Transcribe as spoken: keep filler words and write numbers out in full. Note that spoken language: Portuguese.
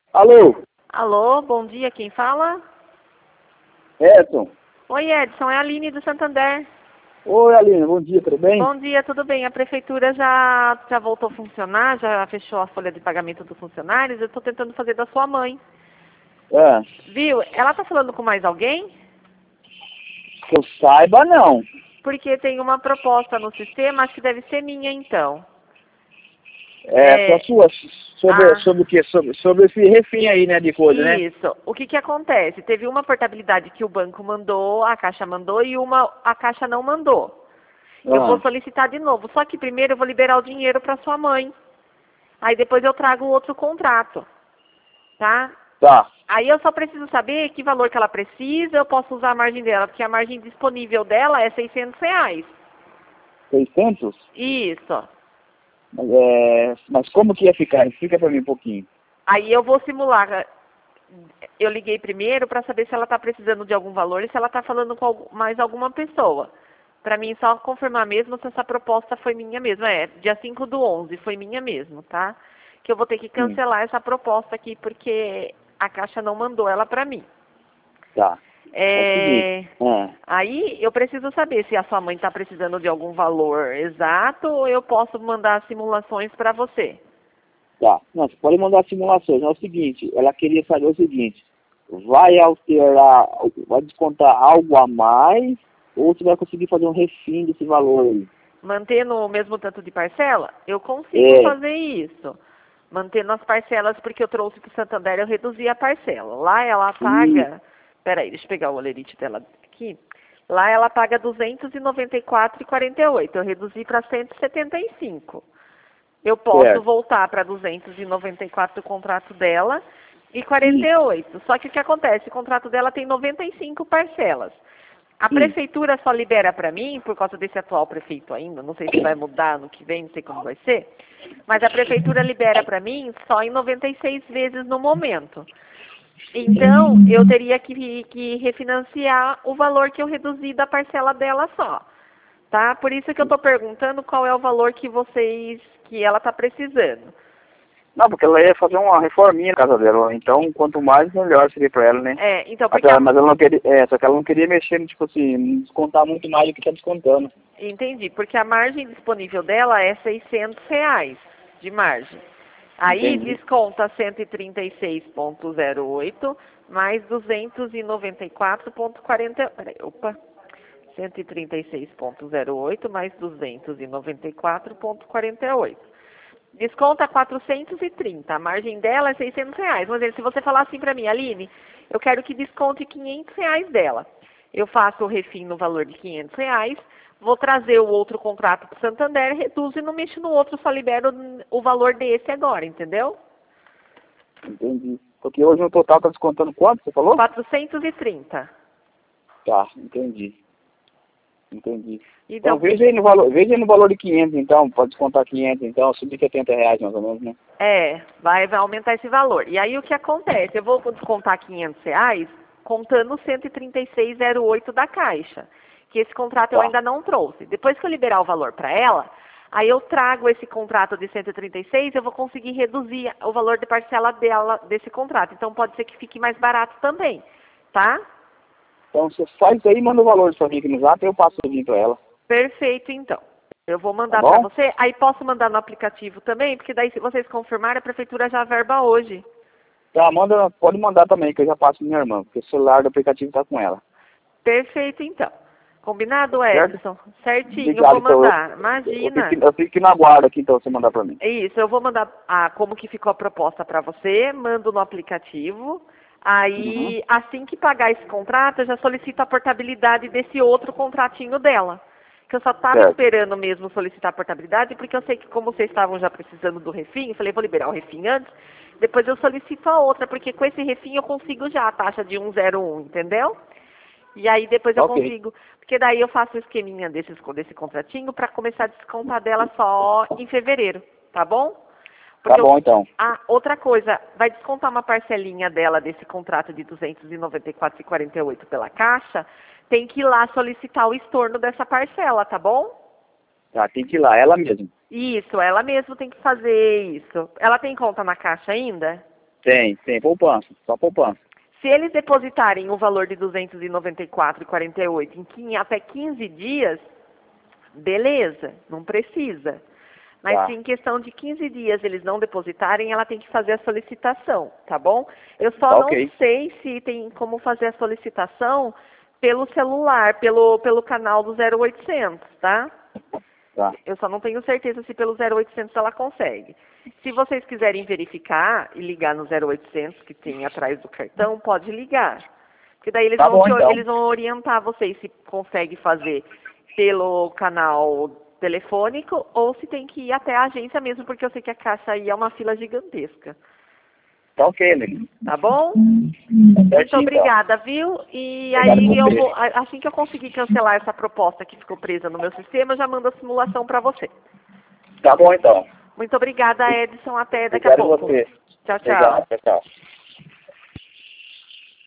Alô, Alô, bom dia, quem fala? Edson. Oi, Edson, é a Aline do Santander. Oi, Aline, bom dia, tudo bem? Bom dia, tudo bem? A prefeitura já, já voltou a funcionar, já fechou a folha de pagamento dos funcionários, eu estou tentando fazer da sua mãe. É, Viu? Ela está falando com mais alguém? que eu saiba, não. Porque tem uma proposta no sistema, acho que deve ser minha então. É, É, só sua, sobre, ah, sobre o quê? Sobre, sobre esse refim aí, né, de coisa, né? isso. O que que acontece? Teve uma portabilidade que o banco mandou, a Caixa mandou e uma a Caixa não mandou. Eu vou Ah, solicitar de novo, só que primeiro eu vou liberar o dinheiro para sua mãe. Aí depois eu trago o outro contrato, tá? tá. Aí eu só preciso saber que valor que ela precisa, eu posso usar a margem dela, porque a margem disponível dela é seiscentos reais. seiscentos? Isso. Mas, é, mas como que ia ficar? Explica pra mim um pouquinho. Aí eu vou simular. Eu liguei primeiro para saber se ela está precisando de algum valor e se ela está falando com algum- mais alguma pessoa. Para mim só confirmar mesmo se essa proposta foi minha mesmo. É, dia cinco do onze foi minha mesmo, tá? Que eu vou ter que Sim, cancelar essa proposta aqui porque a Caixa não mandou ela para mim. tá. É o seguinte, É, é, aí eu preciso saber se a sua mãe está precisando de algum valor exato ou eu posso mandar simulações para você. tá. Não, você pode mandar simulações. É o seguinte, ela queria saber o seguinte, vai alterar, vai descontar algo a mais ou você vai conseguir fazer um refim desse valor aí? Mantendo o mesmo tanto de parcela, eu consigo É, fazer isso. Mantendo as parcelas, porque eu trouxe para o Santander, eu reduzi a parcela. Lá ela e paga... Peraí, deixa eu pegar o olerite dela aqui. Lá ela paga duzentos e noventa e quatro reais e quarenta e oito centavos. Eu reduzi para cento e setenta e cinco. Eu posso certo. voltar para duzentos e noventa e quatro do contrato dela e quarenta Sim, e oito. Só que o que acontece? O contrato dela tem noventa e cinco parcelas. A sim. prefeitura só libera para mim, por causa desse atual prefeito ainda, não sei se vai mudar no que vem, não sei como vai ser, mas a prefeitura libera para mim só em noventa e seis vezes no momento. Então, eu teria que, que refinanciar o valor que eu reduzi da parcela dela só, tá? Por isso que eu estou perguntando qual é o valor que vocês, que ela está precisando. Não, porque ela ia fazer uma reforminha na casa dela. Então, quanto mais, melhor seria pra ela, né? É, então, Mas porque ela, a, mas ela não queria, é, só que ela não queria mexer, tipo assim, não descontar muito mais do que tá descontando. entendi, porque a margem disponível dela é seiscentos reais de margem. Aí Entendi. desconta cento e trinta e seis vírgula zero oito mais duzentos e noventa e quatro vírgula quarenta. Peraí, opa. cento e trinta e seis vírgula zero oito mais duzentos e noventa e quatro vírgula quarenta e oito. Desconta quatrocentos e trinta. A margem dela é seiscentos reais. Mas se você falar assim para mim, Aline, eu quero que desconte quinhentos reais dela. Eu faço o refim no valor de quinhentos reais, vou trazer o outro contrato para o Santander, reduzo e não mexo no outro, só libero o valor desse agora, entendeu? Entendi. Porque hoje no total tá descontando quanto, você falou? quatrocentos e trinta. Tá, entendi. Entendi. Então Então, veja aí no valor, veja aí no valor de quinhentos então, pode descontar quinhentos então, subir setenta reais mais ou menos, né? é, vai, vai aumentar esse valor. E aí o que acontece? Eu vou descontar quinhentos reais contando cento e trinta e seis vírgula zero oito da Caixa, que esse contrato eu Tá, ainda não trouxe. Depois que eu liberar o valor para ela, aí eu trago esse contrato de cento e trinta e seis, eu vou conseguir reduzir o valor de parcela dela desse contrato. Então pode ser que fique mais barato também, tá? então você faz isso aí e manda o valor pra mim aqui no zap e eu passo o link pra ela, Perfeito, então. Eu vou tá mandar para bom? você, aí posso mandar no aplicativo também, porque daí se vocês confirmarem, a prefeitura já verba hoje. Tá, manda, pode mandar também, que eu já passo pra minha irmã, porque o celular do aplicativo tá com ela. Perfeito, então. Combinado, Certo? Edson? Certinho, Obrigado, vou então. Eu, mandar. eu, fico, Imagina. eu fico aqui na guarda aqui, então, você mandar pra mim. É isso, eu vou mandar ah, como que ficou a proposta para você, mando no aplicativo. Uhum. Aí, assim que pagar esse contrato, eu já solicito a portabilidade desse outro contratinho dela. Que eu só estava Certo. esperando mesmo solicitar a portabilidade, porque eu sei que como vocês estavam já precisando do refim, eu falei, vou liberar o refim antes, depois eu solicito a outra, porque com esse refim eu consigo já a taxa de cento e um, entendeu? E aí depois eu Ok. consigo, porque daí eu faço o esqueminha desses, desse contratinho para começar a descontar dela só em fevereiro, tá bom? Tá Porque eu, bom, então. ah, outra coisa, vai descontar uma parcelinha dela desse contrato de duzentos e noventa e quatro reais e quarenta e oito pela Caixa, tem que ir lá solicitar o estorno dessa parcela, tá bom? Tá, tem que ir lá, ela mesma. Isso, ela mesma tem que fazer isso. Ela tem conta na Caixa ainda? Tem, tem poupança, só poupança. Se eles depositarem o valor de duzentos e noventa e quatro reais e quarenta e oito centavos em quin- até quinze dias, beleza, não precisa. Mas Tá. se em questão de quinze dias eles não depositarem, ela tem que fazer a solicitação, tá bom? Eu só Tá não ok. sei se tem como fazer a solicitação pelo celular, pelo, pelo canal do zero oitocentos, tá? Tá. Eu só não tenho certeza se pelo zero oitocentos ela consegue. Se vocês quiserem verificar e ligar no zero oitocentos, que tem atrás do cartão, pode ligar. Porque daí eles, Tá vão, bom, te- então. eles vão orientar vocês se consegue fazer pelo canal telefônico ou se tem que ir até a agência mesmo, porque eu sei que a caixa aí é uma fila gigantesca. Tá ok, amigo. Tá bom? Muito Certinho, obrigada, viu? E Obrigado aí eu você. vou, a- assim que eu conseguir cancelar essa proposta que ficou presa no meu sistema, eu já mando a simulação para você. Tá bom, então. Muito obrigada, Edson. Até daqui a Obrigado a pouco. você. Tchau, tchau. Obrigado, tchau, tchau.